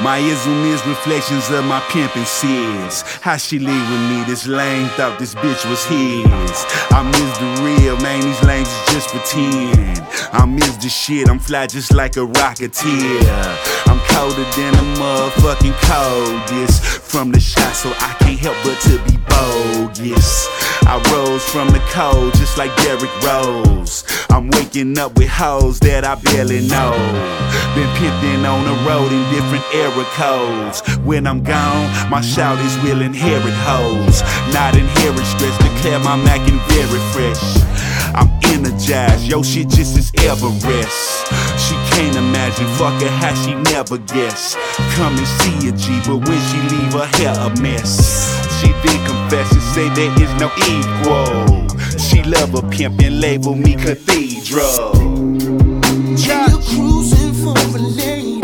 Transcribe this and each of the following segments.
My ism is reflections of my pimpin' sis. How she leave with me, this lame thought this bitch was his. I miss the real, man, these lames is just pretend. I miss the shit, I'm fly just like a rocketeer. I'm colder than a motherfucking coldest. From the shot, so I can't help but to be bogus. I rose from the cold just like Derrick Rose. I'm waking up with hoes that I barely know. Been pimping on the road in different era codes. When I'm gone, my shawties will inherit hoes. Not inherit stress, declare my mackin' very fresh. I'm energized, yo shit just as Everest. She can't imagine, fuck her how she never guess. Come and see a G, but when she leave her hair a mess. She then confess and say there is no equal. She love a pimp and label me cathedral. You're cruising for a lady.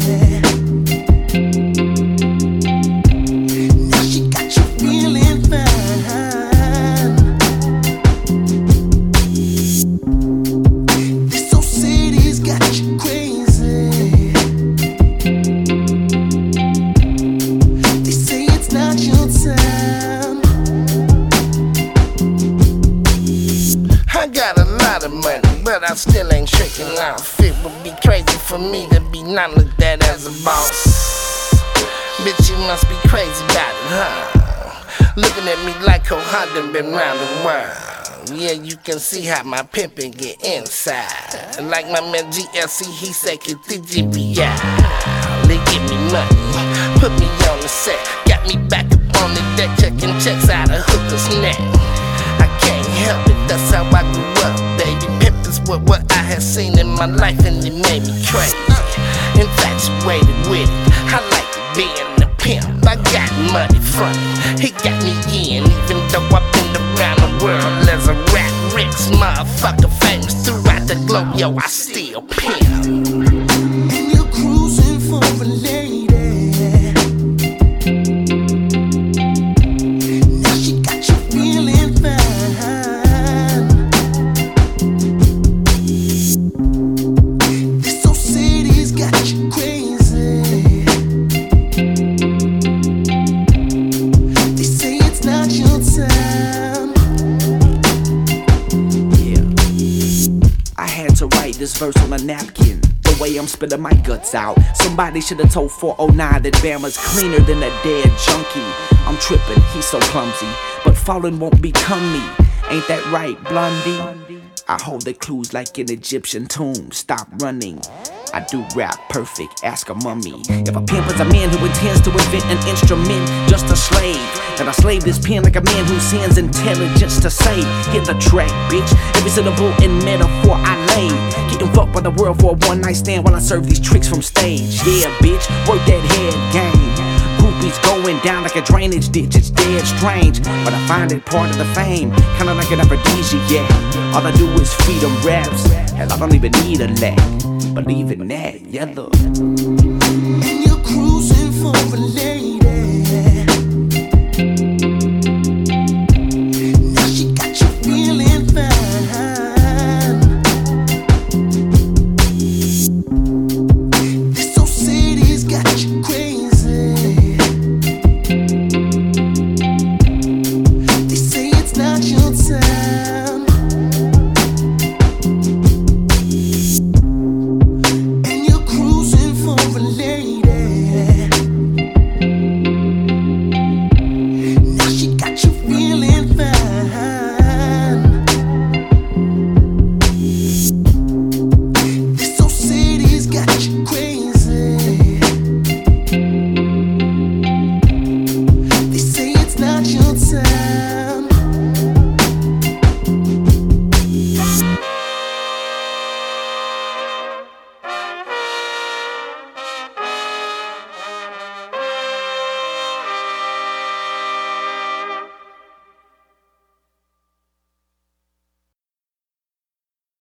Now she got you feeling fine. This old city's got you crazy. They say it's not your time. I got a lot of money, but I still ain't tricking off. It would be crazy for me to be none of that as a boss. Bitch, you must be crazy about it, huh? Looking at me like Honda been round the world. Yeah, you can see how my pimpin' get inside. Like my man GLC, he say get the GBI. They give me money, put me on the set. Got me back up on the deck, checking checks out of hooker's neck. I can't help it, that's how I grew up, baby. Pimp is what I had seen in my life, and it made me crazy. Infatuated with it, I like being the pimp. I got money from it, he got me in. Even though I've been around the world as a rap rich motherfucker, famous throughout the globe, yo, I still pimp. And you're cruising for a lady. This verse on a napkin, the way I'm spitting my guts out. Somebody should've told 409 that Bama's cleaner than a dead junkie. I'm tripping, he's so clumsy, but falling won't become me. Ain't that right, Blondie? I hold the clues like an Egyptian tomb. Stop running. I do rap perfect, ask a mummy. If a pimp is a man who intends to invent an instrument, just a slave, then I slave this pen like a man who sends intelligence to say, hit the track, bitch. Every syllable in metaphor I lay. Getting fucked by the world for a one night stand while I serve these tricks from stage. Yeah, bitch, work that head game. Groupies going down like a drainage ditch, it's dead strange, but I find it part of the fame, kinda like an aphrodisiac. All I do is feed them raps, hell I don't even need a lack. Believe in that, yeah look. And you're cruising for a lady.